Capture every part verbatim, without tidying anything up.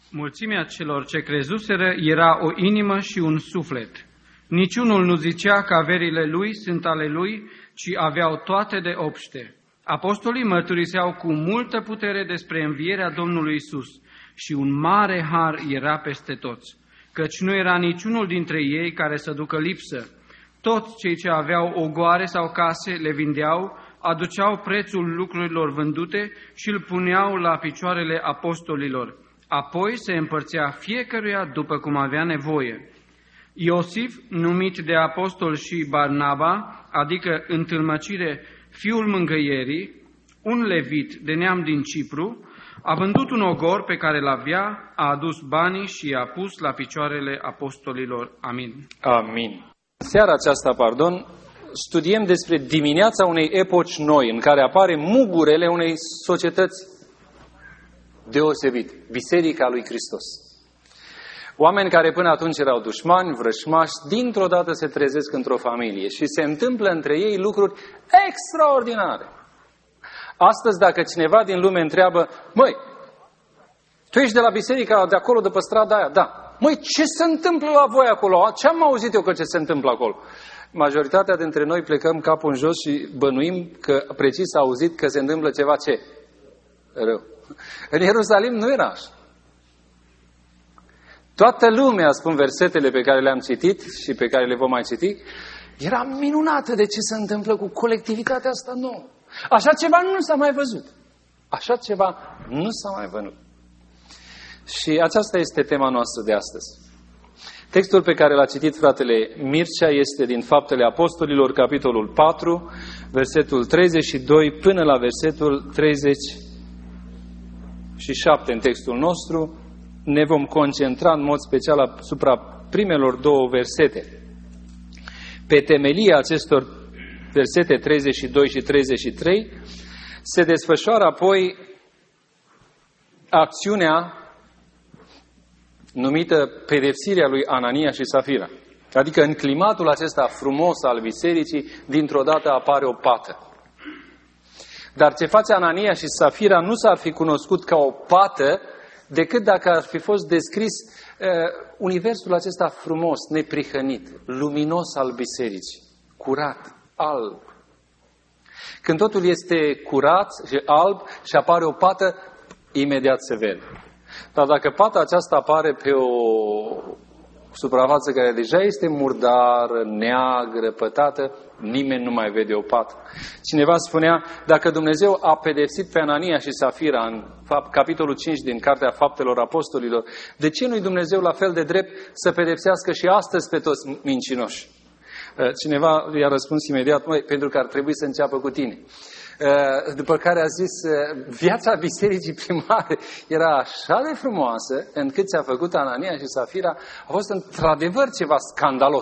Mulțimea celor ce crezuseră era o inimă și un suflet. Niciunul nu zicea că averile lui sunt ale lui, ci aveau toate de obște. Apostolii mărturiseau cu multă putere despre învierea Domnului Isus și un mare har era peste toți, căci nu era niciunul dintre ei care să ducă lipsă. Toți cei ce aveau ogoare sau case le vindeau, aduceau prețul lucrurilor vândute și îl puneau la picioarele apostolilor. Apoi se împărțea fiecăruia după cum avea nevoie. Iosif, numit de apostol și Barnaba, adică întâlmăcire, fiul mângâierii, un levit de neam din Cipru, a vândut un ogor pe care l-avea, a adus banii și i-a pus la picioarele apostolilor. Amin. Amin. Seara aceasta, pardon, studiem despre dimineața unei epoci noi, în care apare mugurele unei societăți deosebite, Biserica lui Hristos. Oameni care până atunci erau dușmani, vrășmași, dintr-o dată se trezesc într-o familie și se întâmplă între ei lucruri extraordinare. Astăzi, dacă cineva din lume întreabă, măi, tu ești de la biserica de acolo, de pe strada aia? Da. Măi, ce se întâmplă la voi acolo? Ce am auzit eu că ce se întâmplă acolo? Majoritatea dintre noi plecăm capul în jos și bănuim că precis a auzit că se întâmplă ceva ce? Rău. În Ierusalim nu era așa. Toată lumea, spun versetele pe care le-am citit și pe care le vom mai citi, era minunată de ce se întâmplă cu colectivitatea asta nouă. Așa ceva nu s-a mai văzut. Așa ceva nu s-a mai văzut. Și aceasta este tema noastră de astăzi. Textul pe care l-a citit fratele Mircea este din Faptele Apostolilor, capitolul patru, versetul treizeci și doi până la versetul treizeci și șapte în textul nostru. Ne vom concentra în mod special asupra primelor două versete. Pe temelia acestor versete treizeci și doi și treizeci și trei se desfășoară apoi acțiunea numită pedepsirea lui Anania și Safira. Adică în climatul acesta frumos al bisericii, dintr-o dată apare o pată. Dar ce face Anania și Safira nu s-ar fi cunoscut ca o pată decât dacă ar fi fost descris uh, universul acesta frumos, neprihănit, luminos al bisericii, curat, alb. Când totul este curat și alb și apare o pată, imediat se vede. Dar dacă pata aceasta apare pe o suprafață care deja este murdară, neagră, pătată, nimeni nu mai vede o pată. Cineva spunea, dacă Dumnezeu a pedepsit pe Anania și Safira în capitolul cinci din Cartea Faptelor Apostolilor, de ce nu-i Dumnezeu la fel de drept să pedepsească și astăzi pe toți mincinoși? Cineva i-a răspuns imediat, măi, pentru că ar trebui să înceapă cu tine. După care a zis, viața bisericii primare era așa de frumoasă, încât ce a făcut Anania și Safira a fost într-adevăr ceva scandalos.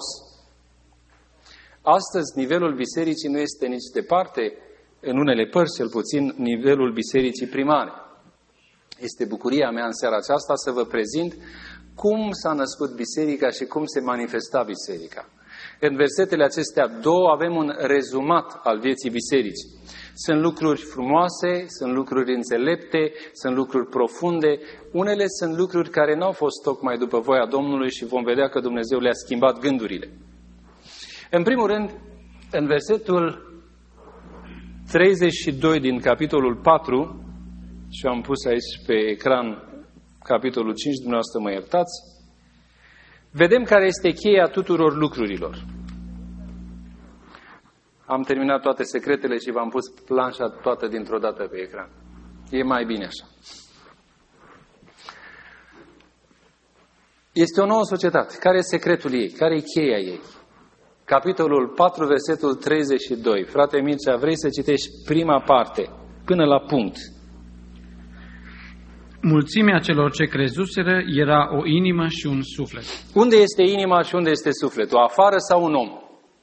Astăzi, nivelul bisericii nu este nici departe, în unele părți cel puțin, nivelul bisericii primare. Este bucuria mea în seara aceasta să vă prezint cum s-a născut biserica și cum se manifesta biserica. În versetele acestea două avem un rezumat al vieții bisericii. Sunt lucruri frumoase, sunt lucruri înțelepte, sunt lucruri profunde. Unele sunt lucruri care n-au fost tocmai după voia Domnului și vom vedea că Dumnezeu le-a schimbat gândurile. În primul rând, în versetul treizeci și doi din capitolul patru, și am pus aici pe ecran capitolul cinci, dumneavoastră mă iertați, vedem care este cheia tuturor lucrurilor. Am terminat toate secretele și v-am pus planșa toată dintr-o dată pe ecran. E mai bine așa. Este o nouă societate. Care e secretul ei? Care e cheia ei? Capitolul patru, versetul treizeci și doi. Frate Mircea, vrei să citești prima parte, până la punct? Mulțimea celor ce crezuseră era o inimă și un suflet. Unde este inima și unde este sufletul? Afară sau un om?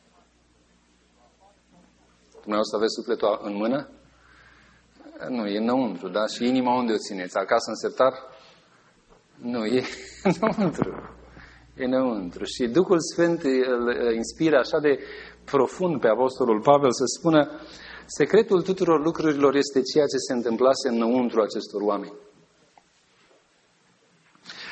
Dumneavoastră aveți sufletul în mână? Nu, e înăuntru, da? Și inima unde o țineți? Acasă în sertar? Nu, e înăuntru. E înăuntru. Și Duhul Sfânt îl inspiră așa de profund pe Apostolul Pavel să spună secretul tuturor lucrurilor este ceea ce se întâmplase înăuntru acestor oameni.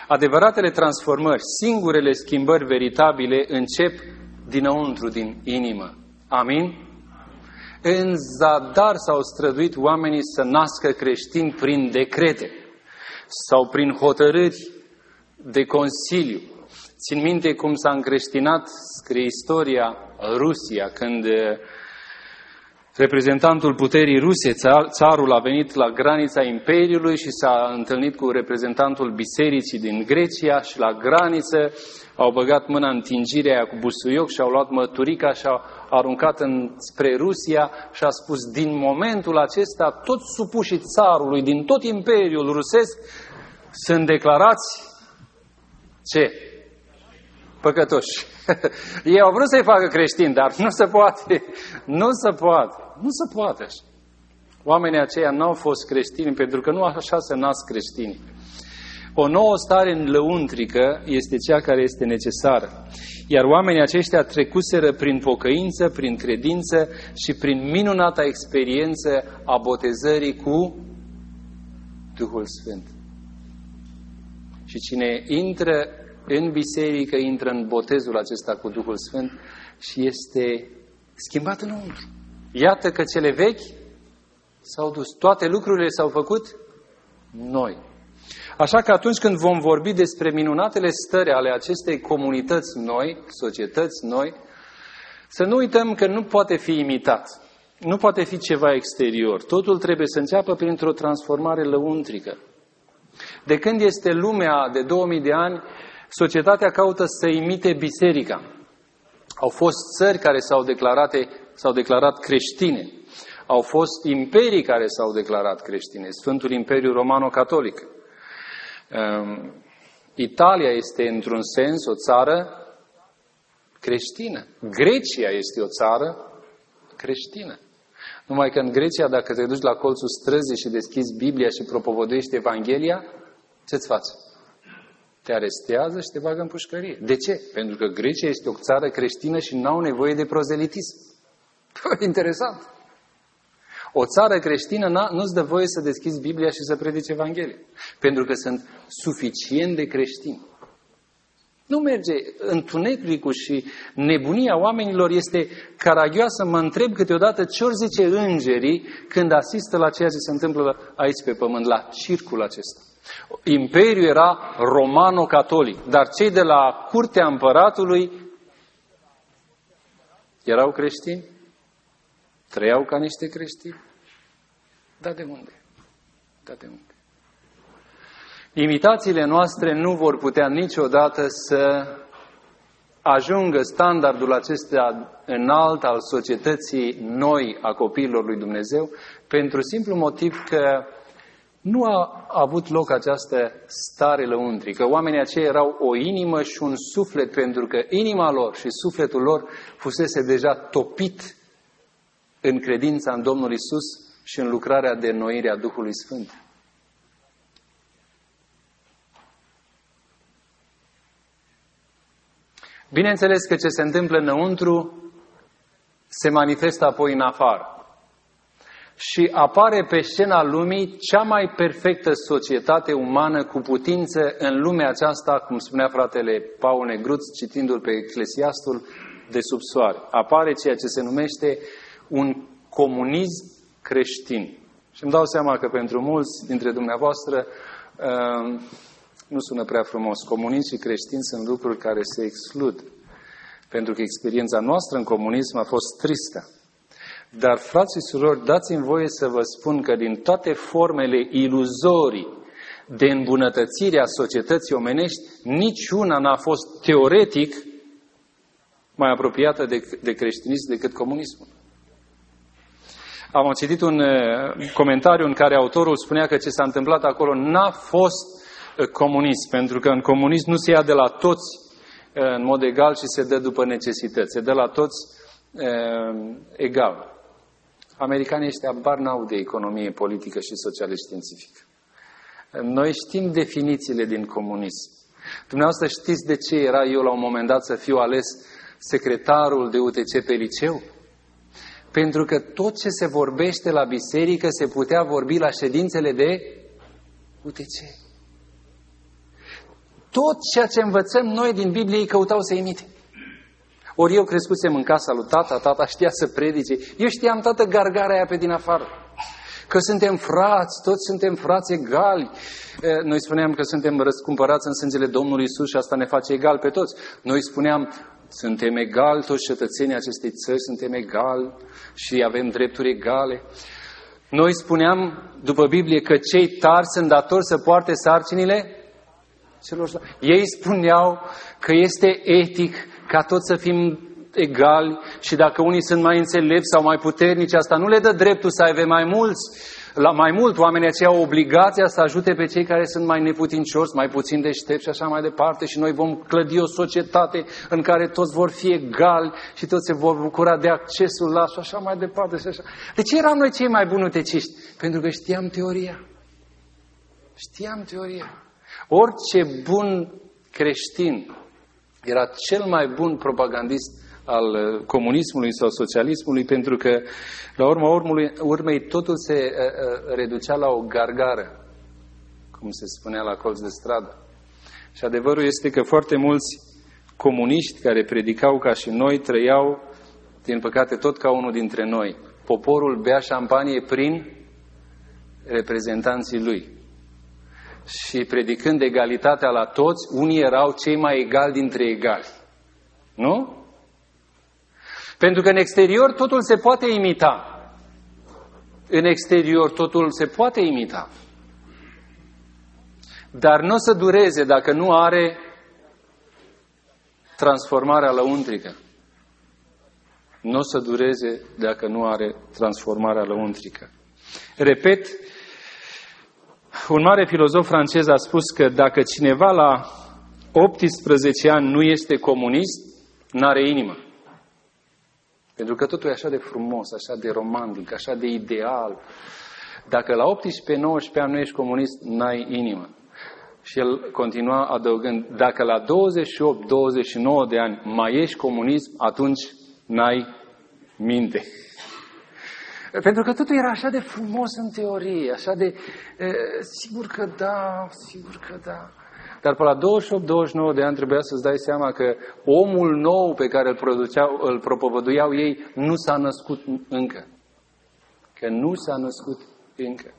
Adevăratele transformări, singurele schimbări veritabile încep dinăuntru, din inimă. Amin? În zadar s-au străduit oamenii să nască creștini prin decrete sau prin hotărâri de consiliu. Țin minte cum s-a încreștinat, scrie istoria, Rusia, când reprezentantul puterii ruse, țarul, a venit la granița Imperiului și s-a întâlnit cu reprezentantul bisericii din Grecia și la graniță au băgat mâna în tingirea aia cu busuioc și au luat măturica și au aruncat în, spre Rusia și a spus: din momentul acesta toți supușii țarului din tot Imperiul rusesc sunt declarați ce? Păcătoși. Ei au vrut să-i facă creștini, dar nu se poate. Nu se poate. Nu se poate așa. Oamenii aceia n-au fost creștini pentru că nu așa se nasc creștini. O nouă stare lăuntrică este cea care este necesară. Iar oamenii aceștia trecuseră prin pocăință, prin credință și prin minunata experiență a botezării cu Duhul Sfânt. Și cine intră în biserică, intră în botezul acesta cu Duhul Sfânt și este schimbat înăuntru. Iată că cele vechi s-au dus. Toate lucrurile s-au făcut noi. Așa că atunci când vom vorbi despre minunatele stări ale acestei comunități noi, societăți noi, să nu uităm că nu poate fi imitat. Nu poate fi ceva exterior. Totul trebuie să înceapă printr-o transformare lăuntrică. De când este lumea de două mii de ani, societatea caută să imite biserica. Au fost țări care s-au declarat, s-au declarat creștine. Au fost imperii care s-au declarat creștine. Sfântul Imperiu Romano-Catolic. Italia este, într-un sens, o țară creștină. Grecia este o țară creștină. Numai că în Grecia, dacă te duci la colțul străzii și deschizi Biblia și propovedești Evanghelia, ce-ți faci? Te arestează și te bagă în pușcărie. De ce? Pentru că Grecia este o țară creștină și n-au nevoie de prozelitism. Interesant. O țară creștină nu-ți dă voie să deschizi Biblia și să predici Evanghelia. Pentru că sunt suficient de creștini. Nu merge. Întunericul și nebunia oamenilor este caragioasă. Mă întreb câteodată ce ori zice îngerii când asistă la ceea ce se întâmplă aici pe pământ, la circul acesta. Imperiul era romano-catolic, dar cei de la curtea împăratului erau creștini, trăiau ca niște creștini. Dar de unde? Dar de unde? Imitațiile noastre nu vor putea niciodată să ajungă standardul acesta înalt al societății noi a copiilor lui Dumnezeu, pentru simplu motiv că nu a avut loc această stare lăuntrică. Oamenii aceia erau o inimă și un suflet, pentru că inima lor și sufletul lor fusese deja topit în credința în Domnul Isus și în lucrarea de înnoire a Duhului Sfânt. Bineînțeles că ce se întâmplă înăuntru se manifestă apoi în afară. Și apare pe scena lumii cea mai perfectă societate umană cu putință în lumea aceasta, cum spunea fratele Paul Negruț, citindu-l pe Eclesiastul, de sub soare. Apare ceea ce se numește un comunism creștin. Și îmi dau seama că pentru mulți dintre dumneavoastră nu sună prea frumos. Comunism și creștin sunt lucruri care se exclud. Pentru că experiența noastră în comunism a fost tristă. Dar, frați și surori, dați-mi voie să vă spun că din toate formele iluzorii de îmbunătățire a societății omenești, niciuna n-a fost teoretic mai apropiată de, de creștinism decât comunismul. Am citit un comentariu în care autorul spunea că ce s-a întâmplat acolo n-a fost comunism, pentru că în comunism nu se ia de la toți în mod egal și se dă după necesități, se dă la toți uh, egal. Americanii ăștia abar n-au de economie politică și socială științifică. Noi știm definițiile din comunism. Dumneavoastră știți de ce era eu la un moment dat să fiu ales secretarul de U T C pe liceu? Pentru că tot ce se vorbește la biserică se putea vorbi la ședințele de U T C. Tot ceea ce învățăm noi din Biblie ei căutau să imite. Ori eu crescusem în casa lui tata, tata știa să predice. Eu știam toată gargara aia pe din afară. Că suntem frați, toți suntem frați egali. Noi spuneam că suntem răscumpărați în sângele Domnului Iisus și asta ne face egal pe toți. Noi spuneam, suntem egali, toți cetățenii acestei țări suntem egali și avem drepturi egale. Noi spuneam, după Biblie, că cei tari sunt datori să poarte sarcinile celor slabi. Ei spuneau că este etic ca toți să fim egali și dacă unii sunt mai înțelepți sau mai puternici, asta nu le dă dreptul să aibă mai mulți. La mai mult, oamenii aceia au obligația să ajute pe cei care sunt mai neputincioși, mai puțin deștepți și așa mai departe și noi vom clădi o societate în care toți vor fi egali și toți se vor bucura de accesul la și așa mai departe. Și așa. De ce eram noi cei mai buni uteciști? Pentru că știam teoria. Știam teoria. Orice bun creștin era cel mai bun propagandist al comunismului sau socialismului, pentru că, la urma urmei, totul se uh, reducea la o gargară, cum se spunea la colț de stradă. Și adevărul este că foarte mulți comuniști care predicau ca și noi, trăiau, din păcate, tot ca unul dintre noi. Poporul bea șampanie prin reprezentanții lui. Și predicând egalitatea la toți, unii erau cei mai egali dintre egali. Nu? Pentru că în exterior totul se poate imita. În exterior totul se poate imita. Dar nu o să dureze dacă nu are transformarea lăuntrică. Nu o să dureze dacă nu are transformarea lăuntrică. Repet, un mare filozof francez a spus că dacă cineva la optsprezece ani nu este comunist, n-are inimă. Pentru că totul e așa de frumos, așa de romantic, așa de ideal. Dacă la optsprezece nouăsprezece ani nu ești comunist, n-ai inimă. Și el continua adăugând, dacă la douăzeci și opt douăzeci și nouă de ani mai ești comunist, atunci n-ai minte. Pentru că totul era așa de frumos în teorie, așa de, e, sigur că da, sigur că da. Dar pe la douăzeci și opt douăzeci și nouă de ani trebuia să-ți dai seama că omul nou pe care îl, produceau, îl propovăduiau ei nu s-a născut încă. Că nu s-a născut încă.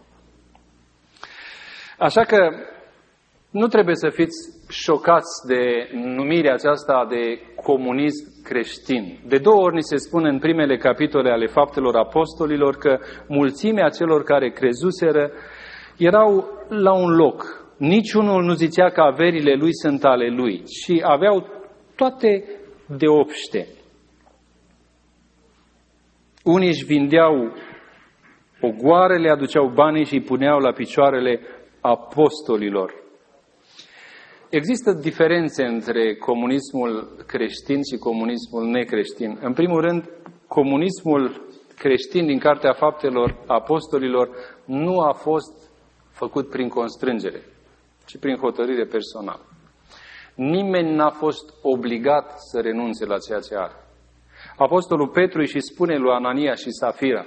Așa că nu trebuie să fiți șocați de numirea aceasta de comunism creștin. De două ori ni se spune în primele capitole ale Faptelor Apostolilor că mulțimea celor care crezuseră erau la un loc. Niciunul nu zicea că averile lui sunt ale lui, ci aveau toate de obște. Unii își vindeau ogoarele, aduceau banii și îi puneau la picioarele apostolilor. Există diferențe între comunismul creștin și comunismul necreștin. În primul rând, comunismul creștin din Cartea Faptelor Apostolilor nu a fost făcut prin constrângere, ci prin hotărâre personală. Nimeni n-a fost obligat să renunțe la ceea ce are. Apostolul Petru îi și spune lui Anania și Safira,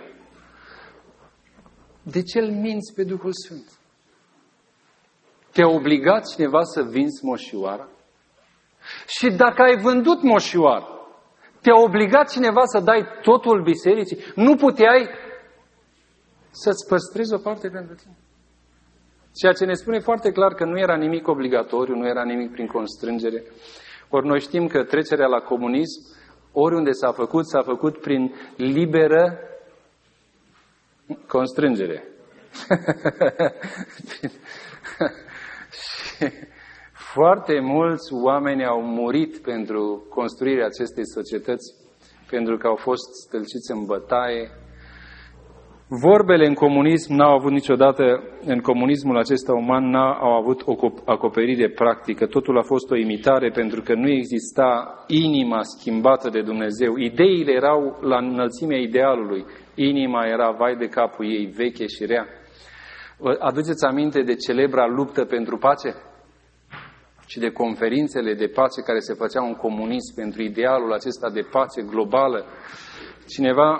de ce îl minți pe Duhul Sfânt? Te-a obligat cineva să vinzi moșioara? Și dacă ai vândut moșioara, te-a obligat cineva să dai totul bisericii? Nu puteai să-ți păstrezi o parte pentru tine? Ceea ce ne spune foarte clar că nu era nimic obligatoriu, nu era nimic prin constrângere. Ori noi știm că trecerea la comunism, oriunde s-a făcut, s-a făcut prin liberă constrângere. Și foarte mulți oameni au murit pentru construirea acestei societăți, pentru că au fost stâlciți în bătaie. Vorbele în comunism n-au avut niciodată, în comunismul acesta uman, n-au avut o acoperire practică. Totul a fost o imitare pentru că nu exista inima schimbată de Dumnezeu. Ideile erau la înălțimea idealului. Inima era vai de capul ei, veche și rea. Vă aduceți aminte de celebra luptă pentru pace? Și de conferințele de pace care se făceau în comunism pentru idealul acesta de pace globală? Cineva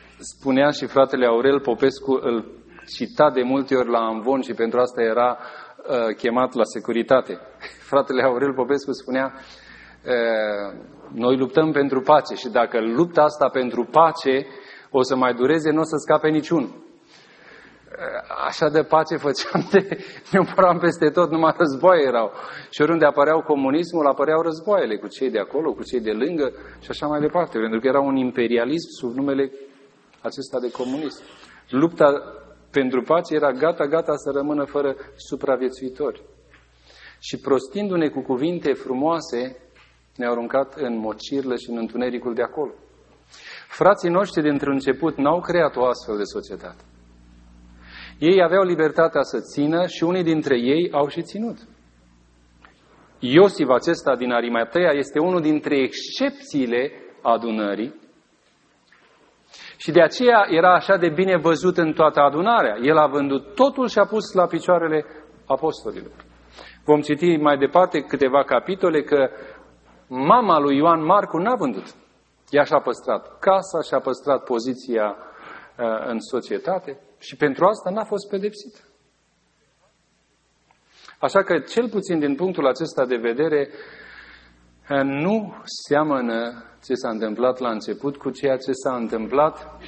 spunea și fratele Aurel Popescu îl cita de multe ori la amvon și pentru asta era uh, chemat la securitate. Fratele Aurel Popescu spunea, uh, noi luptăm pentru pace și dacă lupta asta pentru pace o să mai dureze, nu o să scape niciunul. Așa de pace făceam, de, ne împăram peste tot, numai războaie erau. Și oriunde apăreau comunismul, apăreau războaiele cu cei de acolo, cu cei de lângă și așa mai departe, pentru că era un imperialism sub numele acesta de comunism. Lupta pentru pace era gata, gata să rămână fără supraviețuitori. Și prostindu-ne cu cuvinte frumoase, ne-au aruncat în mocirlă și în întunericul de acolo. Frații noștri dintr-un început n-au creat o astfel de societate. Ei aveau libertatea să țină și unii dintre ei au și ținut. Iosif acesta din Arimatea este unul dintre excepțiile adunării și de aceea era așa de bine văzut în toată adunarea. El a vândut totul și a pus la picioarele apostolilor. Vom citi mai departe câteva capitole că mama lui Ioan Marcu n-a vândut. Ea și-a păstrat casa, și-a păstrat poziția uh, în societate. Și pentru asta n-a fost pedepsită. Așa că, cel puțin din punctul acesta de vedere, nu seamănă ce s-a întâmplat la început cu ceea ce s-a întâmplat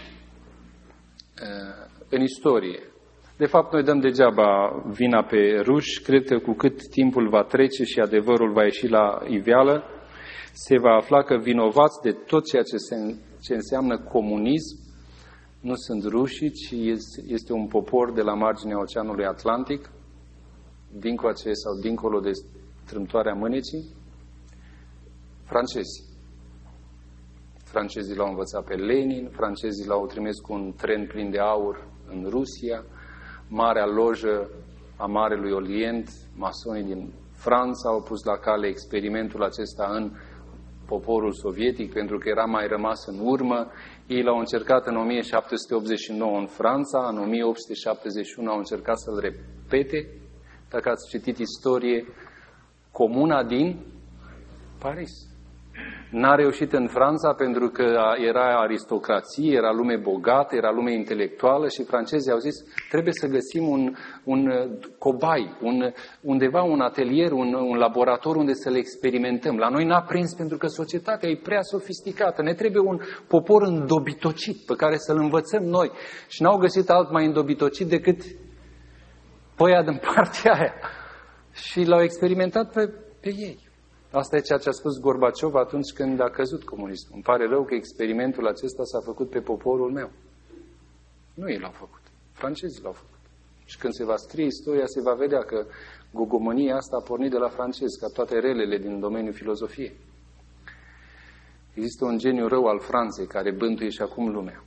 în istorie. De fapt, noi dăm degeaba vina pe ruși. Cred că cu cât timpul va trece și adevărul va ieși la iveală, se va afla că vinovați de tot ceea ce, se, ce înseamnă comunism nu sunt rușii, ci este un popor de la marginea Oceanului Atlantic, dincoace sau dincolo de strâmtoarea Mânecii, francezi. Francezii l-au învățat pe Lenin, francezii l-au trimis cu un tren plin de aur în Rusia, Marea Lojă a Marelui Orient, masonii din Franța au pus la cale experimentul acesta în poporul sovietic, pentru că era mai rămas în urmă. Ei l-au încercat în o mie șapte sute optzeci și nouă în Franța, în o mie opt sute șaptezeci și unu au încercat să-l repete. Dacă ați citit istorie, Comuna din Paris. N-a reușit în Franța pentru că era aristocrație, era lume bogată, era lume intelectuală și francezii au zis trebuie să găsim un, un cobai, un, undeva un atelier, un, un laborator unde să le experimentăm. La noi n-a prins pentru că societatea e prea sofisticată. Ne trebuie un popor îndobitocit pe care să-l învățăm noi. Și n-au găsit alt mai îndobitocit decât păia din partea aia. Și l-au experimentat pe, pe ei. Asta e ceea ce a spus Gorbaciov atunci când a căzut comunismul. Îmi pare rău că experimentul acesta s-a făcut pe poporul meu. Nu ei l-au făcut. Francezii l-au făcut. Și când se va scrie istoria, se va vedea că gogomania asta a pornit de la francezi, ca toate relele din domeniul filozofiei. Există un geniu rău al Franței care bântuie și acum lumea.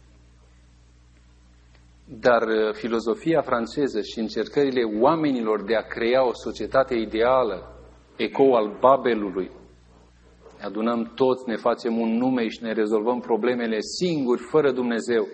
Dar filozofia franceză și încercările oamenilor de a crea o societate ideală, ecou al Babelului, ne adunăm toți, ne facem un nume și ne rezolvăm problemele singuri, fără Dumnezeu,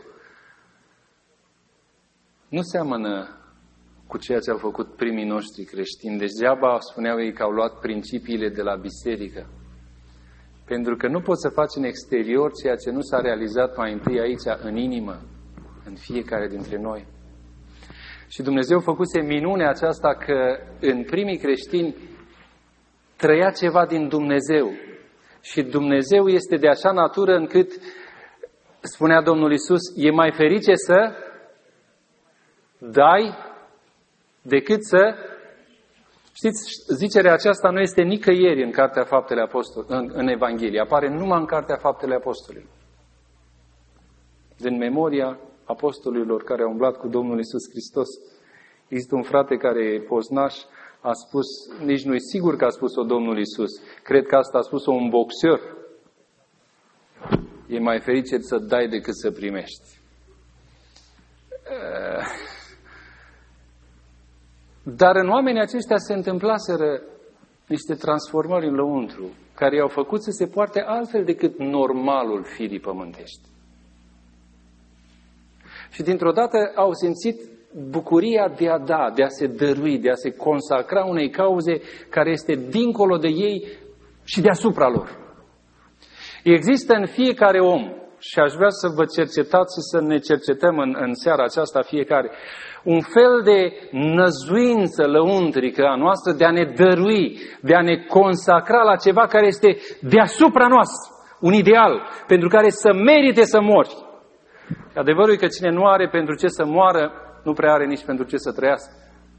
nu seamănă cu ceea ce au făcut primii noștri creștini. Deci degeaba spuneau ei că au luat principiile de la biserică. Pentru că nu poți să faci în exterior ceea ce nu s-a realizat mai întâi aici, în inimă, în fiecare dintre noi. Și Dumnezeu făcuse minunea aceasta că în primii creștini trăia ceva din Dumnezeu. Și Dumnezeu este de așa natură încât, spunea Domnul Iisus, e mai ferice să dai decât să... Știți, zicerea aceasta nu este nicăieri în Cartea Faptele Apostolilor, în, în Evanghelie. Apare numai în Cartea Faptele Apostolilor. Din memoria apostolilor care au umblat cu Domnul Iisus Hristos. Există un frate care e poznaș, a spus, nici nu e sigur că a spus-o Domnul Iisus. Cred că asta a spus-o un boxer. E mai fericit să dai decât să primești. Dar în oamenii aceștia se întâmplaseră niște transformări în lăuntru, care i-au făcut să se poarte altfel decât normalul firii pământești. Și dintr-o dată au simțit bucuria de a da, de a se dărui, de a se consacra unei cauze care este dincolo de ei și deasupra lor. Există în fiecare om și aș vrea să vă cercetați și să ne cercetăm în, în seara aceasta fiecare, un fel de năzuință lăuntrică a noastră de a ne dărui, de a ne consacra la ceva care este deasupra noastră, un ideal pentru care să merite să mori. Adevărul e că cine nu are pentru ce să moară, nu prea are nici pentru ce să trăiască.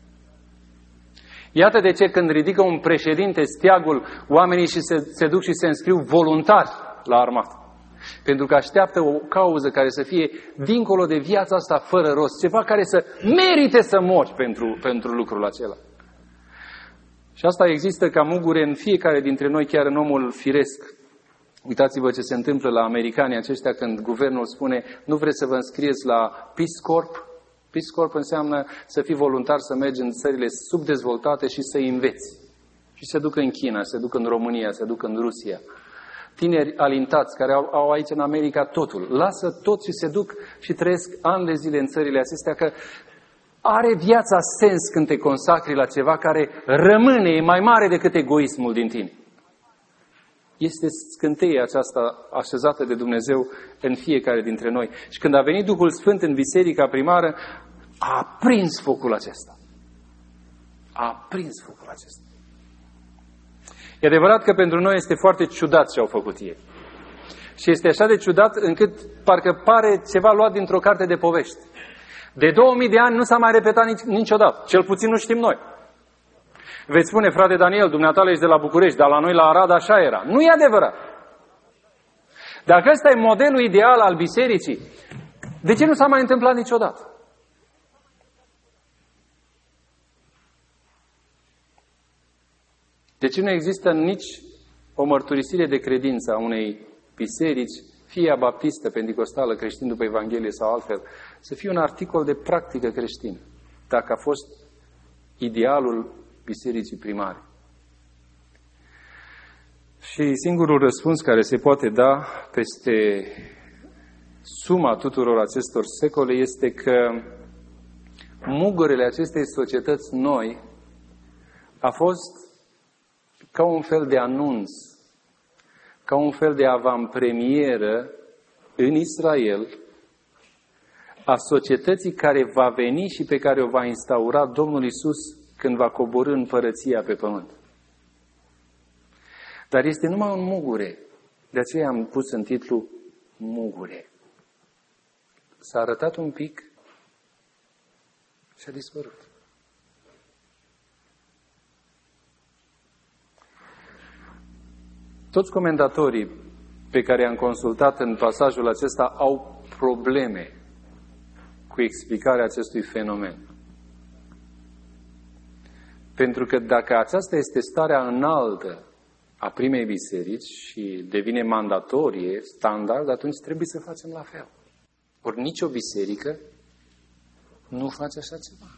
Iată de ce când ridică un președinte steagul, oamenii și se, se duc și se înscriu voluntari la armată. Pentru că așteaptă o cauză care să fie dincolo de viața asta fără rost. Ceva care să merite să mori pentru, pentru lucrul acela. Și asta există ca mugure în fiecare dintre noi, chiar în omul firesc. Uitați-vă ce se întâmplă la americanii aceștia când guvernul spune nu vreți să vă înscrieți la Peace Corps? Peace Corps înseamnă să fii voluntar, să mergi în țările subdezvoltate și să înveți. Și se duc în China, se duc în România, se duc în Rusia. Tineri alintați care au, au aici în America totul. Lasă tot și se duc și trăiesc ani de zile în țările acestea, că are viața sens când te consacri la ceva care rămâne, e mai mare decât egoismul din tine. Este scânteia aceasta așezată de Dumnezeu în fiecare dintre noi. Și când a venit Duhul Sfânt în biserica primară, a aprins focul acesta. A aprins focul acesta. E adevărat că pentru noi este foarte ciudat ce au făcut ei. Și este așa de ciudat încât parcă pare ceva luat dintr-o carte de povești. De două mii de ani nu s-a mai repetat nici, niciodată. Cel puțin nu știm noi. Veți spune, frate Daniel, dumneatale ești de la București, dar la noi la Arad așa era. Nu e adevărat. Dacă ăsta e modelul ideal al bisericii, de ce nu s-a mai întâmplat niciodată? De ce nu există nici o mărturisire de credință a unei biserici, fie baptistă, pentecostală, creștin după Evanghelie sau altfel, să fie un articol de practică creștină, dacă a fost idealul bisericii primare? Și singurul răspuns care se poate da peste suma tuturor acestor secole este că mugurele acestei societăți noi a fost ca un fel de anunț, ca un fel de avantpremieră în Israel a societății care va veni și pe care o va instaura Domnul Iisus când va coborî împărăția pe pământ. Dar este numai un mugure. De aceea am pus în titlu mugure. S-a arătat un pic și a dispărut. Toți comentatorii pe care i-am consultat în pasajul acesta au probleme cu explicarea acestui fenomen. Pentru că dacă aceasta este starea înaltă a primei biserici și devine mandatorie, standard, atunci trebuie să facem la fel. Ori nicio biserică nu face așa ceva.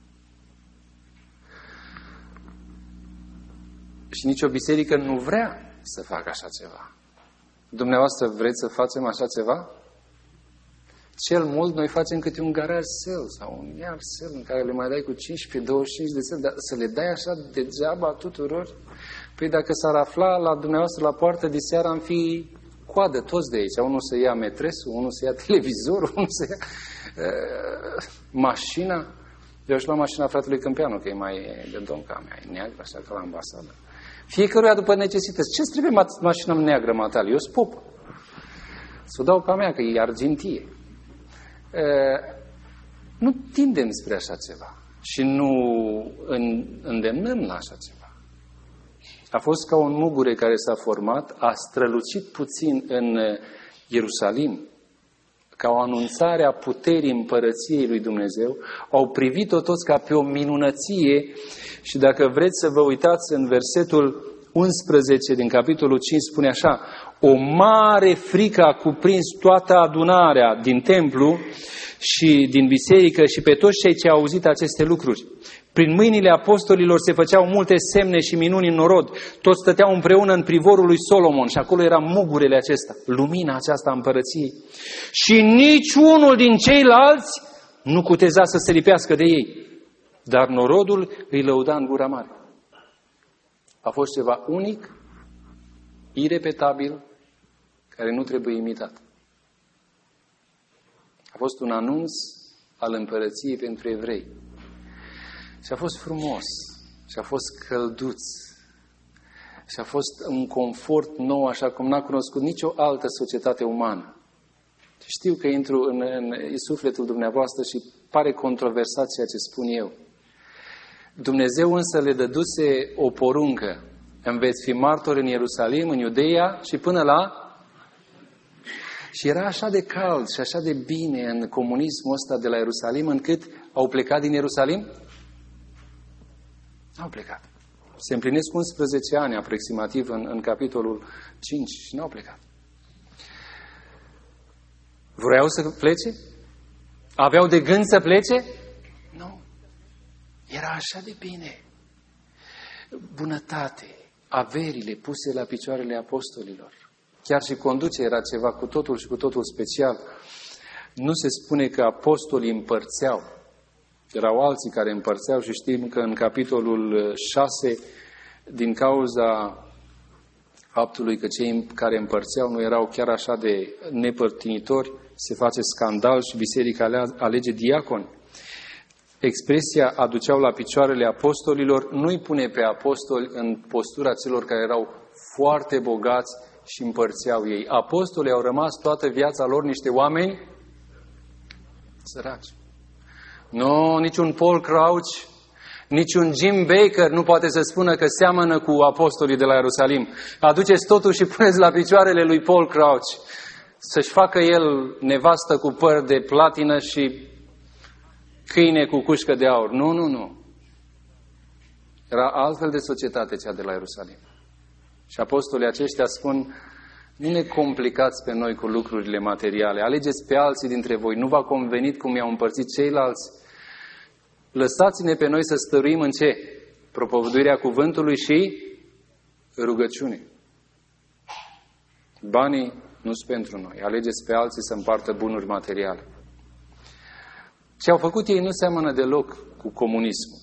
Și nicio biserică nu vrea să facă așa ceva. Dumneavoastră vreți să facem așa ceva? Cel mult noi facem câte un garaj sale sau un iar sale în care le mai dai cu cincisprezece douăzeci și cinci de sale, dar să le dai așa degeaba tuturor? Păi dacă s-ar afla la dumneavoastră la poartă de seară, am fi coadă toți de aici. Unul să ia metresul, unul să ia televizorul, unul să ia uh, mașina. Eu aș lua mașina fratelui Câmpeanu, că e mai de domn ca mea, e neagră, așa ca la ambasadă. Fiecăruia după necesități. Ce-ți trebuie mașina neagră, matale? Eu spop. Să o dau pe a mea, că e argintie. Uh, nu tindem spre așa ceva. Și nu îndemnăm la așa ceva. A fost ca un mugure care s-a format, a strălucit puțin în Ierusalim, ca o anunțare a puterii împărăției lui Dumnezeu. Au privit-o toți ca pe o minunăție și dacă vreți să vă uitați în versetul unsprezece din capitolul cinci, spune așa: o mare frică a cuprins toată adunarea din templu și din biserică și pe toți cei ce au auzit aceste lucruri. Prin mâinile apostolilor se făceau multe semne și minuni în norod. Toți stăteau împreună în privorul lui Solomon și acolo era mugurele acesta, lumina aceasta a împărăției. Și niciunul din ceilalți nu cuteza să se lipească de ei, dar norodul îi lăuda în gura mare. A fost ceva unic, irepetabil, care nu trebuie imitat. A fost un anunț al împărăției pentru evrei. Și a fost frumos, și a fost călduț, și a fost un confort nou, așa cum n-a cunoscut nicio altă societate umană. Știu că intru în, în sufletul dumneavoastră și pare controversat ceea ce spun eu. Dumnezeu însă le dăduse o poruncă. Îmi veți fi martori în Ierusalim, în Iudeia și până la... Și era așa de cald și așa de bine în comunismul ăsta de la Ierusalim, încât au plecat din Ierusalim? Au plecat. Se împlinesc unsprezece ani aproximativ în, în capitolul cinci și n-au plecat. Vreau să plece? Aveau de gând să plece? Nu. Era așa de bine. Bunătate, averile puse la picioarele apostolilor. Chiar și conducerea era ceva cu totul și cu totul special. Nu se spune că apostolii împărțeau. Erau alții care împărțeau și știm că în capitolul șase, din cauza faptului că cei care împărțeau nu erau chiar așa de nepărtinitori, se face scandal și biserica alege diaconi. Expresia aduceau la picioarele apostolilor nu-i pune pe apostoli în postura celor care erau foarte bogați și împărțeau ei. Apostolii au rămas toată viața lor niște oameni săraci. Nu, niciun Paul Crouch, niciun Jim Baker nu poate să spună că seamănă cu apostolii de la Ierusalim. Aduceți totul și puneți la picioarele lui Paul Crouch să-și facă el nevastă cu păr de platină și câine cu cușcă de aur. Nu, nu, nu. Era altfel de societate cea de la Ierusalim. Și apostolii aceștia spun, nu ne complicați pe noi cu lucrurile materiale, alegeți pe alții dintre voi, nu v-a convenit cum i-au împărțit ceilalți. Lăsați-ne pe noi să stăruim în ce? Propovăduirea cuvântului și rugăciunii. Banii nu sunt pentru noi, alegeți pe alții să împartă bunuri materiale. Ce au făcut ei nu seamănă deloc cu comunismul.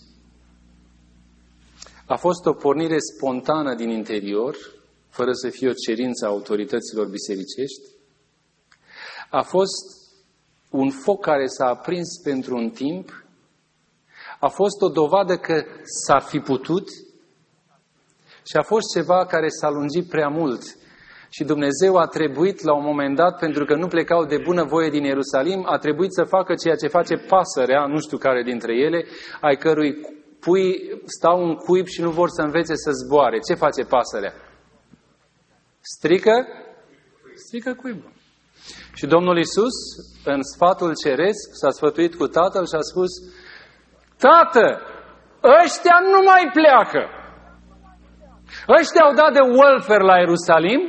A fost o pornire spontană din interior, fără să fie o cerință a autorităților bisericești. A fost un foc care s-a aprins pentru un timp. A fost o dovadă că s-a fi putut și a fost ceva care s-a lungit prea mult. Și Dumnezeu a trebuit la un moment dat, pentru că nu plecau de bunăvoie din Ierusalim, a trebuit să facă ceea ce face pasărea, nu știu care dintre ele, ai cărui pui stau în cuib și nu vor să învețe să zboare. Ce face pasărea? Strică? Strică cuibul. Și Domnul Iisus, în sfatul ceresc, s-a sfătuit cu Tatăl și a spus, Tată, ăștia nu mai pleacă. Ăștia au dat de welfare la Ierusalim,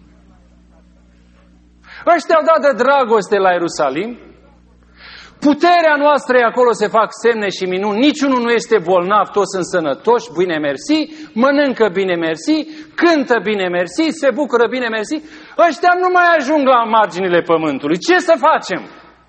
ăștia au dat de dragoste la Ierusalim, puterea noastră e acolo, se fac semne și minuni, niciunul nu este bolnav, toți sunt sănătoși, bine mersi, mănâncă bine mersi, cântă bine mersi, se bucură bine mersi, ăștia nu mai ajung la marginile pământului. Ce să facem?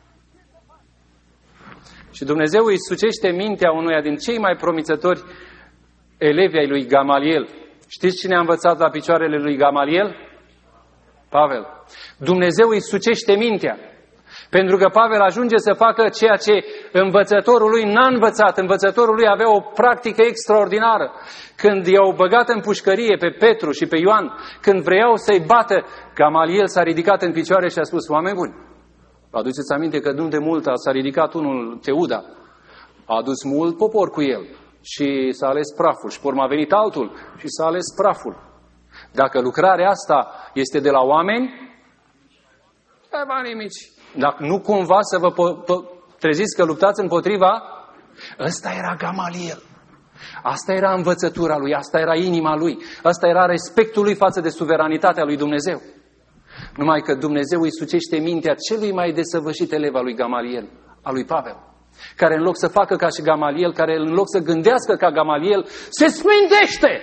Și Dumnezeu îi sucește mintea unuia din cei mai promițători elevi ai lui Gamaliel. Știți cine a învățat la picioarele lui Gamaliel? Pavel. Dumnezeu îi sucește mintea. Pentru că Pavel ajunge să facă ceea ce învățătorul lui n-a învățat. Învățătorul lui avea o practică extraordinară. Când i-au băgat în pușcărie pe Petru și pe Ioan, când vreau să-i bată, Gamaliel s-a ridicat în picioare și a spus, oameni buni, aduceți aminte că nu de mult s-a ridicat unul, Teuda, a adus mult popor cu el și s-a ales praful și pe urmă a venit altul și s-a ales praful. Dacă lucrarea asta este de la oameni, e banii mici. Dacă nu cumva să vă treziți că luptați împotriva, ăsta era Gamaliel. Asta era învățătura lui, asta era inima lui, asta era respectul lui față de suveranitatea lui Dumnezeu. Numai că Dumnezeu îi sucește mintea celui mai desăvârșit elev al lui Gamaliel, al lui Pavel, care în loc să facă ca și Gamaliel, care în loc să gândească ca Gamaliel, se smintește!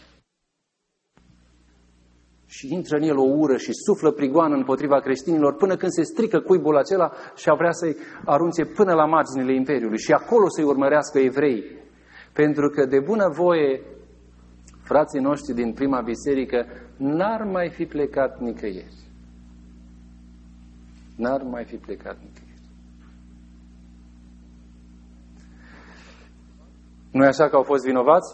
Și intră în el o ură și suflă prigoană împotriva creștinilor până când se strică cuibul acela și a vrea să-i arunce până la marginile Imperiului și acolo să-i urmărească evreii. Pentru că de bunăvoie frații noștri din prima biserică n-ar mai fi plecat nicăieri. N-ar mai fi plecat nicăieri. Nu e așa că au fost vinovați?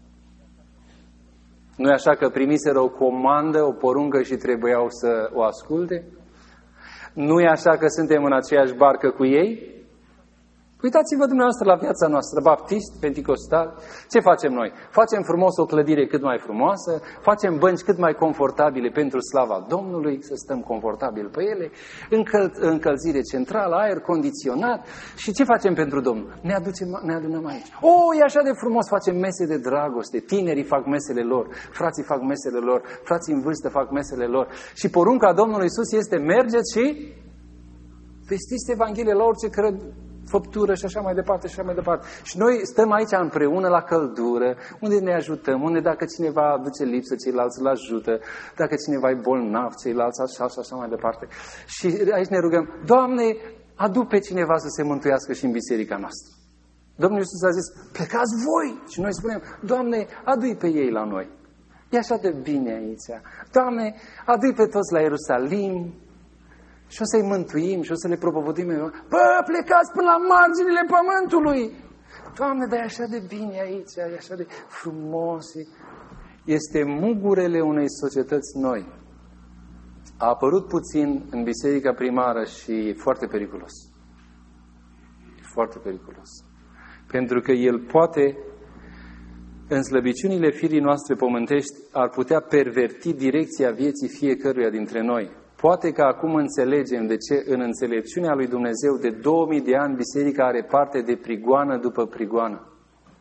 Nu e așa că primiseră o comandă, o poruncă și trebuiau să o asculte? Nu e așa că suntem în aceeași barcă cu ei? Uitați-vă dumneavoastră la viața noastră, baptiști, penticostali. Ce facem noi? Facem frumos o clădire cât mai frumoasă, facem bănci cât mai confortabile pentru slava Domnului, să stăm confortabil pe ele, încăl- încălzire centrală, aer condiționat. Și ce facem pentru Domnul? Ne, aducem, ne adunăm aici. O, e așa de frumos, facem mese de dragoste, tinerii fac mesele lor, frații fac mesele lor, frații în vârstă fac mesele lor. Și porunca Domnului Iisus este: mergeți și vestiți Evanghelia la orice cred, făptură și așa mai departe și așa mai departe. Și noi stăm aici împreună la căldură, unde ne ajutăm, unde dacă cineva aduce lipsă, ceilalți îl ajută, dacă cineva e bolnav, ceilalți așa și așa mai departe. Și aici ne rugăm: Doamne, adu pe cineva să se mântuiască și în biserica noastră. Domnul Iisus a zis: plecați voi! Și noi spunem: Doamne, adu-i pe ei la noi. E așa de bine aici. Doamne, adu-i pe toți la Ierusalim. Și o să-i mântuim și o să le propovăduim. Bă, plecați până la marginile pământului! Doamne, dar e așa de bine aici, e așa de frumos. Este mugurele unei societăți noi. A apărut puțin în biserica primară și e foarte periculos. E foarte periculos. Pentru că el poate, în slăbiciunile firii noastre pământești, ar putea perverti direcția vieții fiecăruia dintre noi. Poate că acum înțelegem de ce în înțelepciunea lui Dumnezeu de două mii de ani biserica are parte de prigoană după prigoană.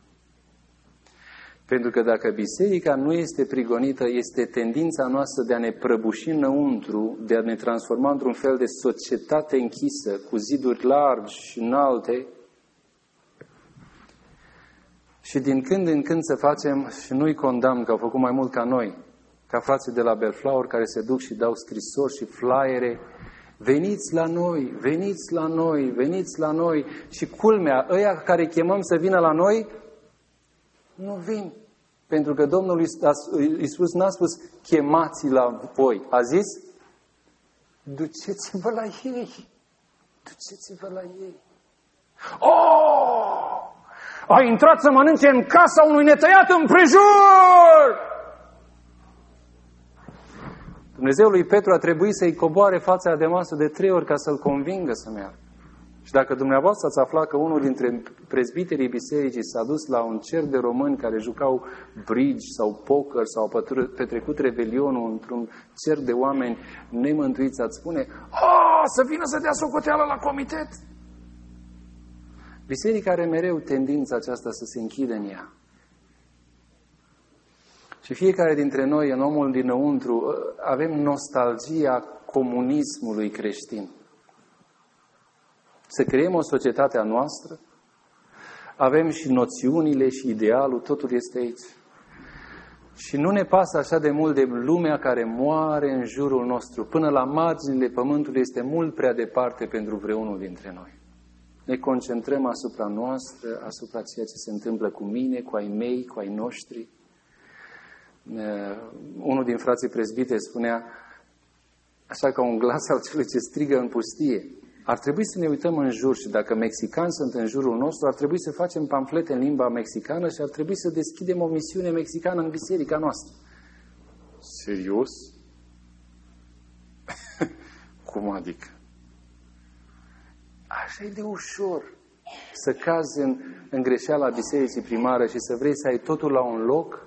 Pentru că dacă biserica nu este prigonită, este tendința noastră de a ne prăbuși înăuntru, de a ne transforma într-un fel de societate închisă, cu ziduri largi și înalte. Și din când în când să facem, și nu-i condamn că au făcut mai mult ca noi, ca frații de la Bellflower care se duc și dau scrisori și flyere: veniți la noi, veniți la noi, veniți la noi. Și culmea, ăia care chemăm să vină la noi, nu vin. Pentru că Domnul Iisus n-a spus: chemați la voi. A zis: duceți-vă la ei. Duceți-vă la ei. Oh! A intrat să mănânce în casa unui netăiat împrejur! Dumnezeul lui Petru a trebuit să-i coboare fața de masă de trei ori ca să-l convingă să meargă. Și dacă dumneavoastră ați aflat că unul dintre prezbiterii bisericii s-a dus la un cer de români care jucau bridge sau poker sau au petrecut revelionul într-un cer de oameni nemântuiți, ați spune: "Ah, să vină să dea socoteală la comitet!" Biserica are mereu tendința aceasta să se închidă în ea. Și fiecare dintre noi, în omul dinăuntru, avem nostalgia comunismului creștin. Să creăm o societate a noastră, avem și noțiunile și idealul, totul este aici. Și nu ne pasă așa de mult de lumea care moare în jurul nostru. Până la marginile pământului este mult prea departe pentru vreunul dintre noi. Ne concentrăm asupra noastră, asupra ceea ce se întâmplă cu mine, cu ai mei, cu ai noștri. Uh, unul din frații prezbite spunea, așa ca un glas al celui ce strigă în pustie: ar trebui să ne uităm în jur și dacă mexicani sunt în jurul nostru, ar trebui să facem pamflete în limba mexicană și ar trebui să deschidem o misiune mexicană în biserica noastră. Serios? Cum adică? Așa e de ușor să cazi în, în greșeala bisericii primare și să vrei să ai totul la un loc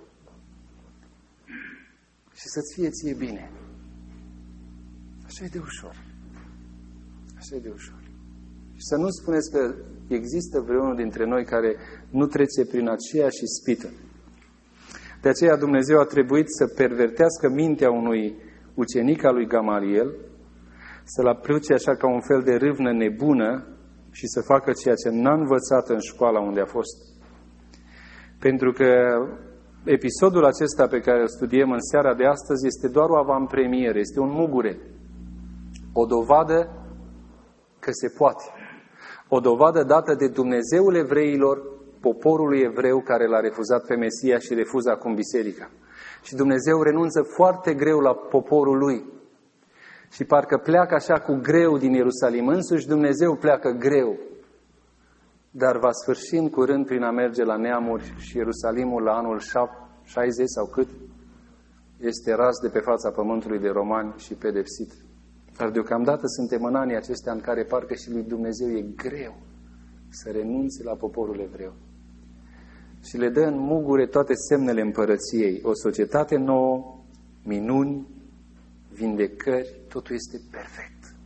și să-ți fie ție bine. Așa e de ușor. Așa e de ușor. Și să nu spuneți că există vreunul dintre noi care nu trece prin aceeași ispită. De aceea Dumnezeu a trebuit să pervertească mintea unui ucenic al lui Gamaliel, să-l aplice așa ca un fel de râvnă nebună și să facă ceea ce n-a învățat în școala unde a fost. Pentru că episodul acesta pe care îl studiem în seara de astăzi este doar o avantpremieră, este un mugure. O dovadă că se poate. O dovadă dată de Dumnezeul evreilor, poporului evreu care l-a refuzat pe Mesia și refuză acum biserica. Și Dumnezeu renunță foarte greu la poporul lui. Și parcă pleacă așa cu greu din Ierusalim. Însuși Dumnezeu pleacă greu. dar va sfârși în curând prin a merge la neamuri și Ierusalimul la anul șaizeci sau cât este ras de pe fața pământului de romani și pedepsit. Dar deocamdată suntem în anii aceștia în care parcă și lui Dumnezeu e greu să renunțe la poporul evreu. Și le dă în mugure toate semnele împărăției. O societate nouă, minuni, vindecări, totul este perfect.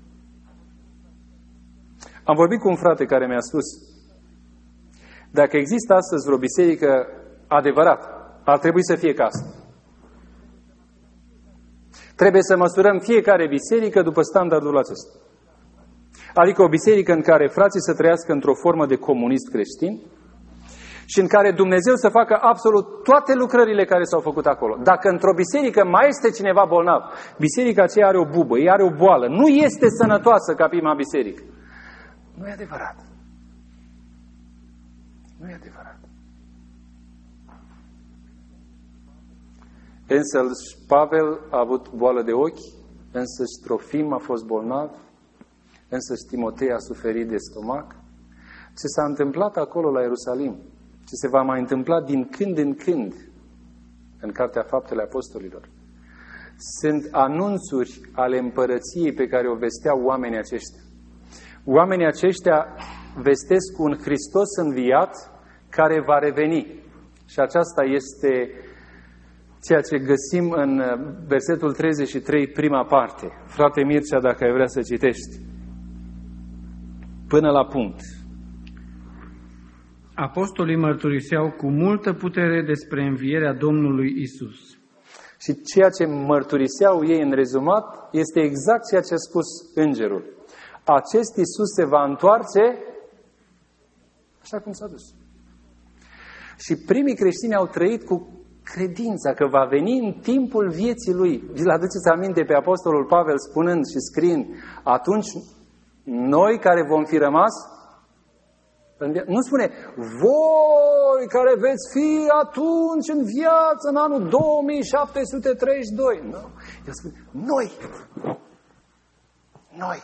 Am vorbit cu un frate care mi-a spus, dacă există astăzi vreo biserică adevărată, ar trebui să fie casă. Trebuie să măsurăm fiecare biserică după standardul acesta. Adică o biserică în care frații să trăiască într-o formă de comunist creștin și în care Dumnezeu să facă absolut toate lucrările care s-au făcut acolo. Dacă într-o biserică mai este cineva bolnav, biserica aceea are o bubă, ea are o boală, nu este sănătoasă ca prima biserică. Nu e adevărat. Nu e adevărat. Însă Pavel a avut boală de ochi, însă Trofim a fost bolnav, însă Timotei a suferit de stomac. Ce s-a întâmplat acolo la Ierusalim, ce se va mai întâmpla din când în când în Cartea Faptele Apostolilor, sunt anunțuri ale împărăției pe care o vesteau oamenii aceștia. Oamenii aceștia vestesc un Hristos înviat care va reveni. Și aceasta este ceea ce găsim în versetul treizeci și trei, prima parte. Frate Mircea, dacă ai vrea să citești. Până la punct. Apostolii mărturiseau cu multă putere despre învierea Domnului Isus. Și ceea ce mărturiseau ei în rezumat este exact ceea ce a spus îngerul. Acest Isus se va întoarce așa cum s-a dus. Și primii creștini au trăit cu credința că va veni în timpul vieții lui. Vi-l aduceți aminte pe Apostolul Pavel spunând și scriind, atunci noi care vom fi rămas, nu spune, voi care veți fi atunci în viață în anul două mii șapte sute treizeci și doi. Nu. El spune, noi. Noi.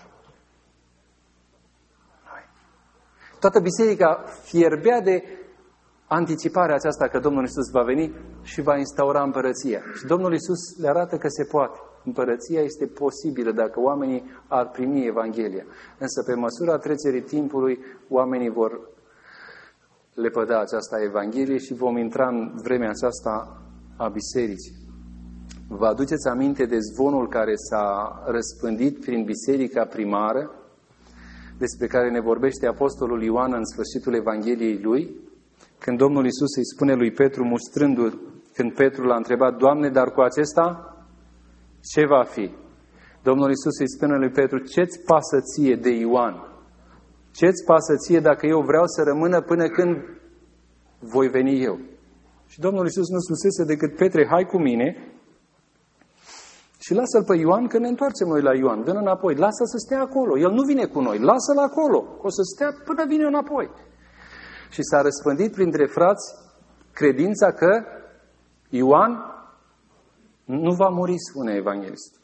Noi. Toată biserica fierbea de anticiparea aceasta că Domnul Iisus va veni și va instaura împărăția. Și Domnul Iisus le arată că se poate. Împărăția este posibilă dacă oamenii ar primi Evanghelia. Însă pe măsura trecerii timpului, oamenii vor lepăda aceasta Evanghelie și vom intra în vremea aceasta a bisericii. Vă aduceți aminte de zvonul care s-a răspândit prin biserica primară, despre care ne vorbește Apostolul Ioan în sfârșitul Evangheliei lui, când Domnul Iisus îi spune lui Petru, mustrându-l, când Petru l-a întrebat, Doamne, dar cu acesta ce va fi? Domnul Iisus îi spune lui Petru, ce-ți pasă ție de Ioan? Ce-ți pasă ție dacă eu vreau să rămână până când voi veni eu? Și Domnul Iisus nu spusese decât, Petre, hai cu mine și lasă-l pe Ioan, că ne întoarcem noi la Ioan, vine înapoi, lasă să stea acolo, el nu vine cu noi, lasă-l acolo, o să stea până vine înapoi. Și s-a răspândit printre frați credința că Ioan nu va muri, spune evanghelistul.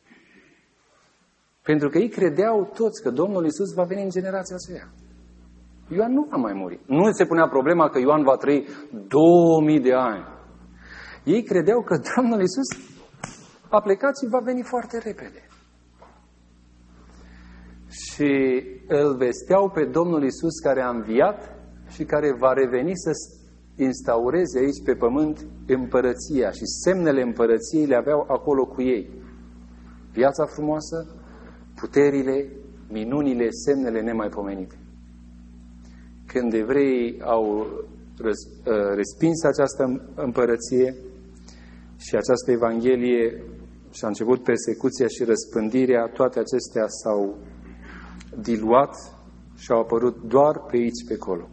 Pentru că ei credeau toți că Domnul Iisus va veni în generația aceea. Ioan nu va mai muri. Nu se punea problema că Ioan va trăi două mii de ani. Ei credeau că Domnul Iisus a plecat și va veni foarte repede. Și îl vesteau pe Domnul Iisus care a înviat și care va reveni să instaureze aici pe pământ împărăția. Și semnele împărăției le aveau acolo cu ei. Viața frumoasă, puterile, minunile, semnele nemaipomenite. Când evreii au respins această împărăție și această Evanghelie și a început persecuția și răspândirea, toate acestea s-au diluat și au apărut doar pe aici, pe acolo.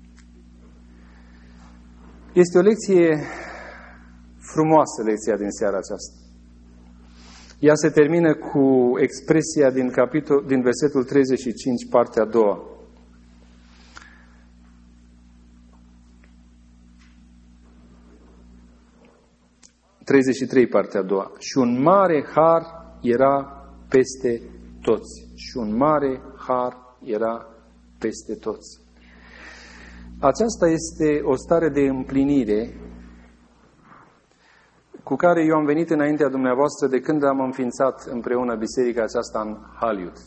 Este o lecție frumoasă, lecția din seara aceasta. Ea se termină cu expresia din, capitol, din versetul treizeci și cinci, partea a doua. treizeci și trei, partea a doua. Și un mare har era peste toți. Și un mare har era peste toți. Aceasta este o stare de împlinire cu care eu am venit înaintea dumneavoastră de când am înființat împreună biserica aceasta în Hollywood.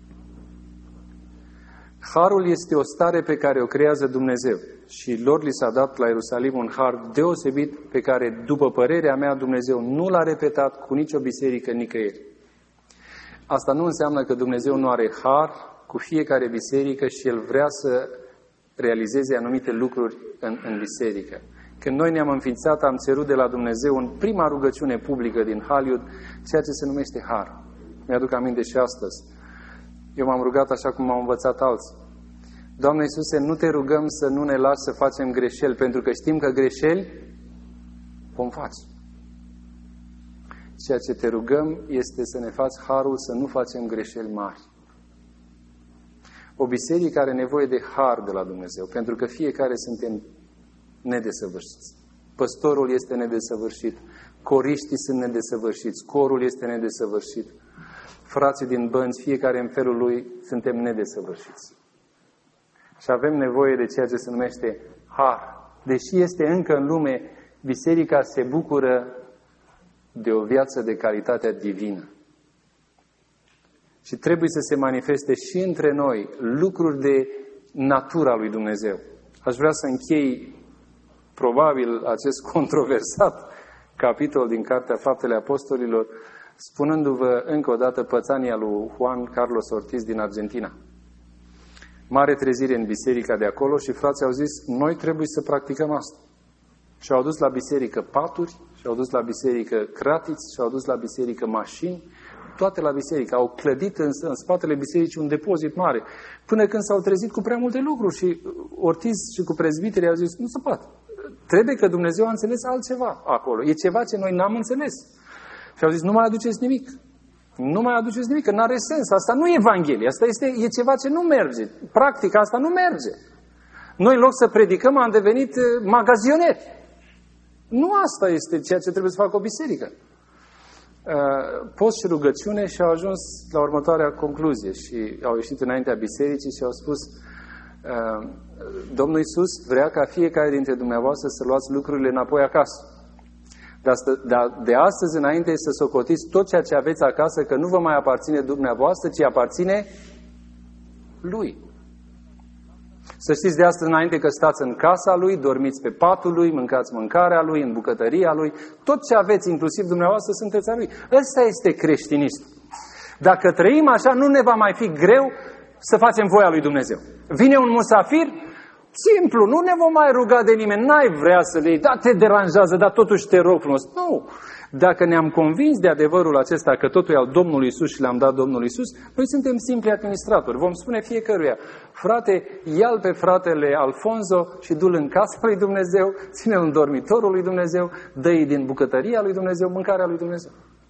Harul este o stare pe care o creează Dumnezeu și lor li s-a dat la Ierusalim un har deosebit pe care, după părerea mea, Dumnezeu nu l-a repetat cu nicio biserică nicăieri. Asta nu înseamnă că Dumnezeu nu are har cu fiecare biserică și El vrea să realizeze anumite lucruri în, în biserică. Când noi ne-am înființat, am cerut de la Dumnezeu în prima rugăciune publică din Hollywood ceea ce se numește har. Mi-aduc aminte și astăzi. Eu m-am rugat așa cum m-au învățat alții. Doamne Iisuse, nu te rugăm să nu ne lași să facem greșeli, pentru că știm că greșeli vom face. Ceea ce te rugăm este să ne faci harul să nu facem greșeli mari. O biserică are nevoie de har de la Dumnezeu, pentru că fiecare suntem nedesăvârșiți. Păstorul este nedesăvârșit, coriștii sunt nedesăvârșiți, corul este nedesăvârșit, frații din bănci, fiecare în felul lui, suntem nedesăvârșiți. Și avem nevoie de ceea ce se numește har. Deși este încă în lume, biserica se bucură de o viață de calitate divină. Și trebuie să se manifeste și între noi lucruri de natura lui Dumnezeu. Aș vrea să închei probabil acest controversat capitol din Cartea Faptele Apostolilor, spunându-vă încă o dată pățania lui Juan Carlos Ortiz din Argentina. Mare trezire în biserica de acolo și frații au zis, noi trebuie să practicăm asta. Și au dus la biserică paturi, și au dus la biserică cratiți, și au dus la biserică mașini, toate la biserică. Au clădit în, în spatele bisericii un depozit mare, până când s-au trezit cu prea multe lucruri și Ortiz și cu prezbiterii au zis, nu se poate. Trebuie că Dumnezeu a înțeles altceva acolo. E ceva ce noi n-am înțeles. Și au zis, nu mai aduceți nimic. Nu mai aduceți nimic, că nu are sens. Asta nu e Evanghelie. Asta este, e ceva ce nu merge. Practic, asta nu merge. Noi, în loc să predicăm, am devenit magazioneri. Nu asta este ceea ce trebuie să facă o biserică. Post și rugăciune și au ajuns la următoarea concluzie și au ieșit înaintea bisericii și au spus, Domnul Iisus vrea ca fiecare dintre dumneavoastră să luați lucrurile înapoi acasă. Dar de astăzi înainte să socotiți tot ceea ce aveți acasă, că nu vă mai aparține dumneavoastră, ci aparține Lui. Să știți de astăzi înainte că stați în casa Lui, dormiți pe patul Lui, mâncați mâncarea Lui, în bucătăria Lui. Tot ce aveți, inclusiv dumneavoastră, sunteți a Lui. Ăsta este creștinism. Dacă trăim așa, nu ne va mai fi greu să facem voia Lui Dumnezeu. Vine un musafir, simplu, nu ne vom mai ruga de nimeni, n-ai vrea să le iei, da, te deranjează, dar totuși te rog frumos. Nu! Dacă ne-am convins de adevărul acesta că totul e al Domnului Iisus și le-am dat Domnului Iisus, noi suntem simpli administratori. Vom spune fiecăruia, frate, ia-l pe fratele Alfonso și du-l în casa lui Dumnezeu, ține-l în dormitorul lui Dumnezeu, dă-i din bucătăria lui Dumnezeu, mâncarea lui Dumnezeu.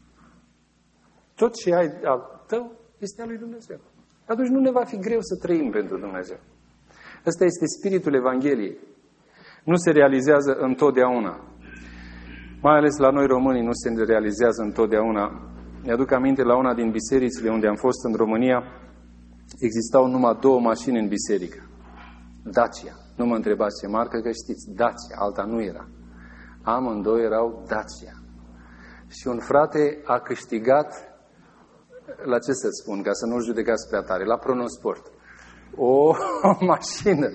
Tot ce ai al tău este al lui Dumnezeu. Atunci nu ne va fi greu să trăim pentru Dumnezeu. Ăsta este spiritul Evangheliei. Nu se realizează întotdeauna. Mai ales la noi românii nu se realizează întotdeauna. Mi-aduc aminte la una din bisericile unde am fost în România, existau numai două mașini în biserică. Dacia. Nu mă întrebați ce marcă, că știți. Dacia. Alta nu era. Amândoi erau Dacia. Și un frate a câștigat, la ce să-ți spun, ca să nu-l judecați prea tare, la Pronosport. O, o mașină.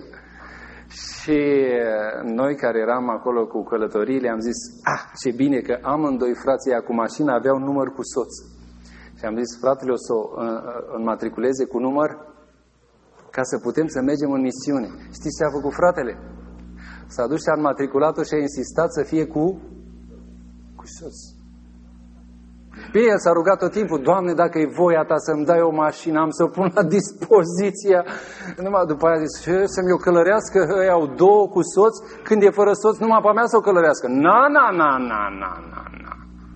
Și noi care eram acolo cu călătoriile am zis, ah, ce bine că amândoi frații cu mașina aveau număr cu soț. Și am zis, fratele, o să o înmatriculeze cu număr ca să putem să mergem în misiune. Știți ce a făcut fratele? S-a dus și a înmatriculat-o și a insistat să fie cu, cu soț. Bine, el s-a rugat tot timpul, Doamne, dacă e voia Ta să-mi dai o mașină, am să o pun la dispoziția. Numai după aia a zis, să-mi o călărească, ăia au două cu soț, când e fără soț, numai pe mea să o călărească. Na, na, na, na, na, na, na.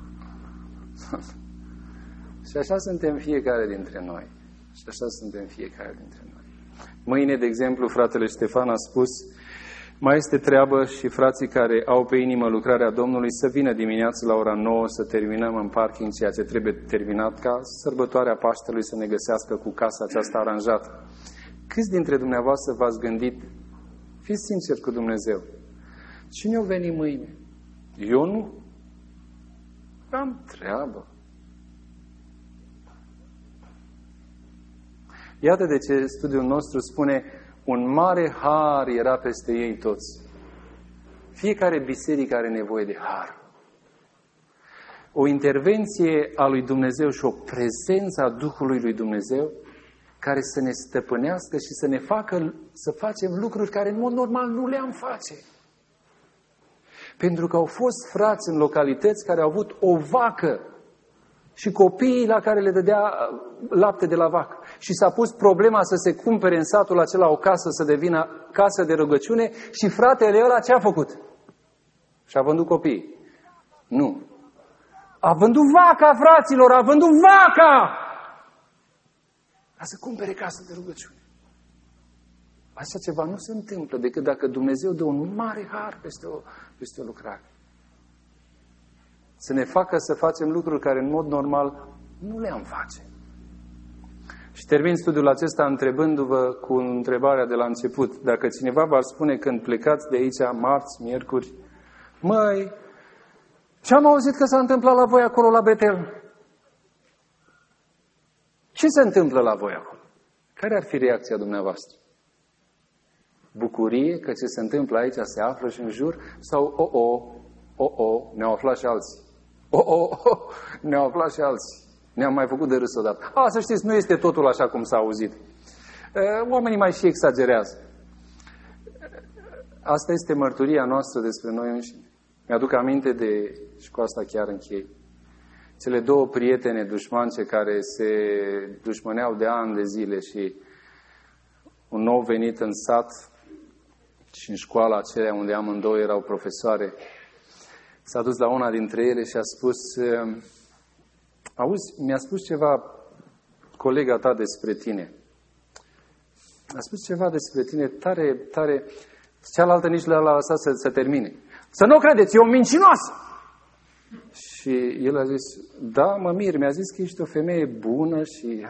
Și așa suntem fiecare dintre noi. Și așa suntem fiecare dintre noi. Mâine, de exemplu, fratele Ștefan a spus, mai este treabă și frații care au pe inimă lucrarea Domnului să vină dimineața la ora nouă să terminăm în parking ceea ce trebuie terminat ca sărbătoarea Paștelui să ne găsească cu casa aceasta aranjată. Câți dintre dumneavoastră v-ați gândit Fiți sinceri cu Dumnezeu. Cine o veni mâine? Eu nu. Am treabă. Iată de ce studiul nostru spune, un mare har era peste ei toți. Fiecare biserică are nevoie de har. O intervenție a lui Dumnezeu și o prezență a Duhului lui Dumnezeu care să ne stăpânească și să ne facă să facem lucruri care în mod normal nu le-am face. Pentru că au fost frați în localități care au avut o vacă și copiii la care le dădea lapte de la vacă. Și s-a pus problema să se cumpere în satul acela o casă să devină casă de rugăciune și fratele ăla ce a făcut? Și-a vândut copiii. Nu. A vândut vaca, fraților, a vândut vaca! Ca să cumpere casă de rugăciune. Așa ceva nu se întâmplă decât dacă Dumnezeu dă un mare har peste o, peste o lucrare. Să ne facă să facem lucruri care în mod normal nu le-am face. Și termin studiul acesta întrebându-vă cu întrebarea de la început. Dacă cineva v-ar spune când plecați de aici, marți, miercuri, măi, ce-am auzit că s-a întâmplat la voi acolo la Betel? Ce se întâmplă la voi acolo? Care ar fi reacția dumneavoastră? Bucurie că ce se întâmplă aici se află și în jur? Sau o, o, o, o, ne-au aflat și alții. O, o, o, ne-au aflat și alții. Ne-am mai făcut de râs odată. A, să știți, nu este totul așa cum s-a auzit. Oamenii mai și exagerează. Asta este mărturia noastră despre noi înșine. Mi-aduc aminte de, și cu asta chiar închei, cele două prietene dușmance care se dușmăneau de ani de zile și un nou venit în sat și în școala aceea unde amândouă erau profesoare, s-a dus la una dintre ele și a spus, auzi, mi-a spus ceva colega ta despre tine. A spus ceva despre tine tare, tare, cealaltă nici l-a lăsat să, să termine. Să nu credeți, e o mincinoasă! Și el a zis, da, mă mir, mi-a zis că ești o femeie bună și...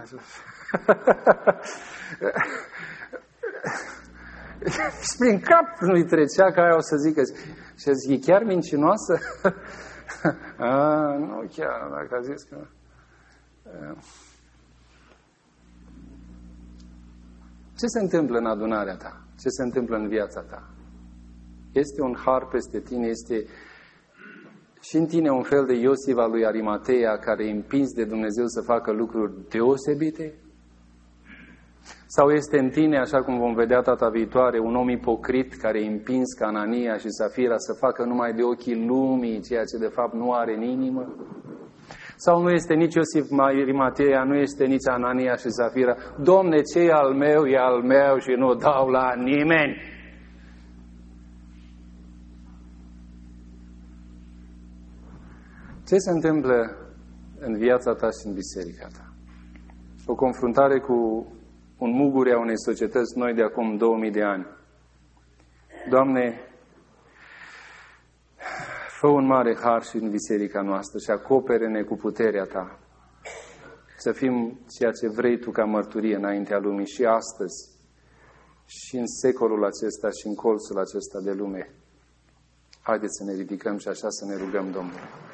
și prin cap nu-i trecea că aia o să zică. Și a zis, e chiar mincinoasă? a, nu chiar, dacă a zis că... Ce se întâmplă în adunarea ta? Ce se întâmplă în viața ta? Este un har peste tine, este și în tine un fel de Iosif al lui Arimatea care e împins de Dumnezeu să facă lucruri deosebite? Sau este în tine, așa cum vom vedea data viitoare, un om ipocrit care e împins ca Anania și Safira să facă numai de ochii lumii ceea ce de fapt nu are în inimă? Sau nu este nici Iosif Arimatea, nu este nici Anania și Safira? Domne, ce e al meu, e al meu și nu dau la nimeni. Ce se întâmplă în viața ta și în biserica ta? O confruntare cu un mugure a unei societăți noi de acum două mii de ani. Doamne, fă un mare har și în biserica noastră și acopere-ne cu puterea Ta. Să fim ceea ce vrei Tu ca mărturie înaintea lumii și astăzi, și în secolul acesta și în colțul acesta de lume. Haideți să ne ridicăm și așa să ne rugăm Domnului.